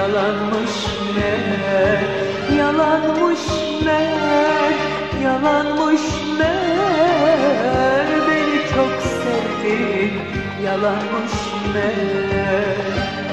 yalanmış meğer, yalanmış meğer, yalanmış meğer. Beni çok sevdin, yalanmış meğer.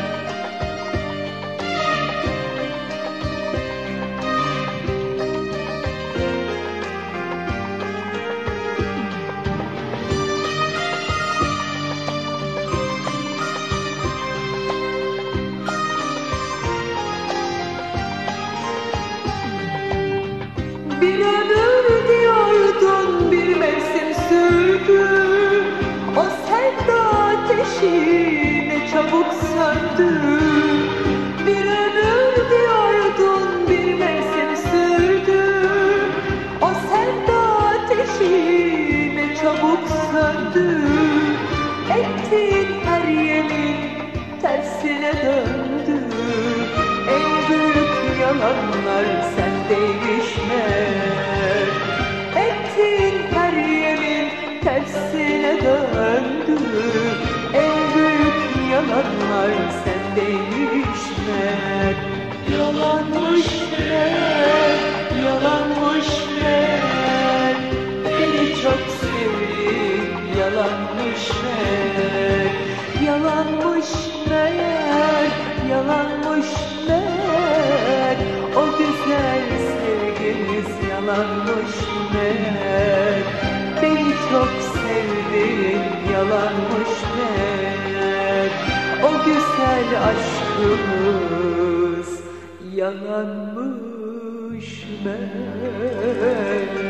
Bir ömür diyordun, bir mevsim sürdü. O sevda ateşi ne çabuk söndü. Bir ömür diyordun, bir mevsim sürdü. O sevda ateşi ne çabuk söndü. Ettiğin her yemin tersine döndü. En büyük yalanlar sendeymiş meğer. Ettiğin her yemin tersine döndü. En büyük yalanlar sendeymiş meğer. Yalanmış meğer, yalanmış meğer. Beni çok sevdin, yalanmış meğer. Yalanmış meğer, yalanmış meğer. O güzel sevgimiz yalanmış meğer. Beni çok sevdin, yalanmış meğer. O güzel aşkımız yalanmış meğer.